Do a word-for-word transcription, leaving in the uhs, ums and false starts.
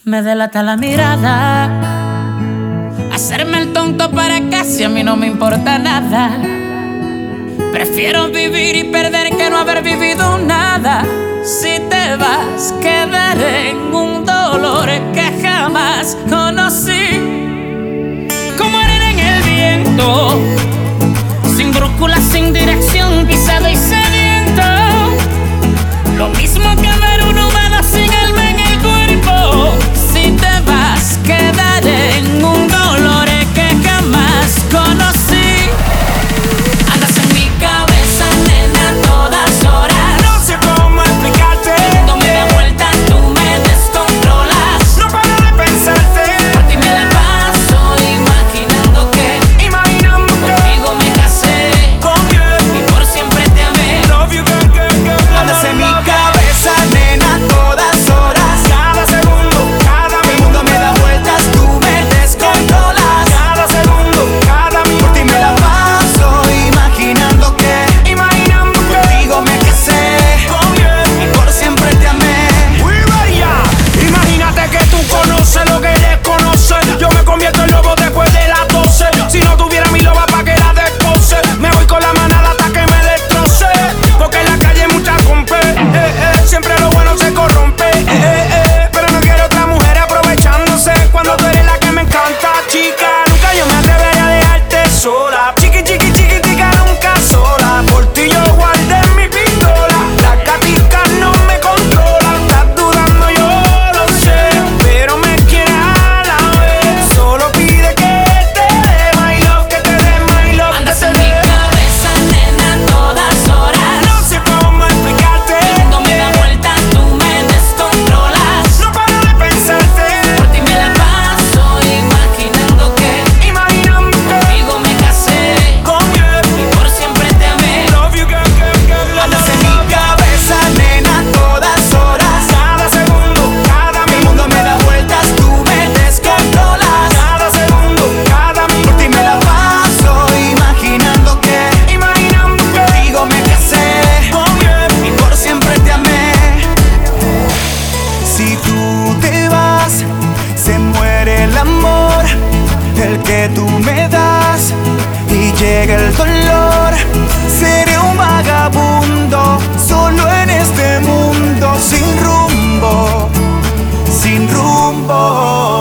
Me delata la mirada, hacerme el tonto para casi a mí no me importa nada. Prefiero vivir y perder que no haber vivido nada. Si te vas, quedaré en un dolor que jamás conocí. Como arena en el viento, sin brújula, sin dirección, pisado y sediento. Lo mismo que ver un humano sin alma en el cuerpo. Si te vas, quedaré en un dolor que jamás conocí. Andas en mi cabeza, nena, a todas horas. No sé cómo explicarte. Cuando me da vuelta, tú me descontrolas. No paro de pensarte. Por ti me la paso imaginando que Imaginando que contigo me casé con Dios y por siempre te amé. love you, girl, girl, girl. Andas en mi cabeza, nena, todas horas. Cada segundo, cada El mundo me da vueltas, tú me descontrolas. Cada segundo, cada Por minuto. ti me la paso imaginando que Imaginando que contigo me casé con Dios y por siempre te amé. we ready, yeah. Imagínate que tú conoces lo que desconoces. Yo me convierto en lobo después de las doce. Si no tuviera mi loba pa' que la descoce, me voy con la manada hasta que me destroce. Porque en la calle hay mucha compe, eh, eh. Siempre lo bueno se corrompe, eh, eh, eh. Pero no quiero otra mujer aprovechándose cuando tú eres la que me encanta, chica. Nunca yo me atrevería a dejarte sola. Chiqui, chiqui, chiquitica, nunca sola. Por ti yo guardé mi pistola. Las gaticas no me controlan. Estás dudando, yo lo sé, pero me quieres a la vez. Solo pide que te dé my love, que te dé my love. Andas que en te mi dé. cabeza, nena, a todas horas. No sé cómo explicarte. Cuando me da vuelta, tú me descontrolas. No paro de pensarte. Por ti me la paso imaginando que Imaginando que contigo me casé con Dios y por siempre te amé. love you, girl, girl, girl, love, Andas en love, mi love. cabeza, nena, todas horas. Cada segundo, cada El mundo me da vueltas, tú me descontrolas. Cada segundo, cada Por minuto. ti me la paso imaginando que Imaginando que contigo me casé con Dios y por siempre te amé. Si tú te vas, se muere el amor, el que tú me das, y llega el dolor. Seré un vagabundo, solo en este mundo, sin rumbo, sin rumbo.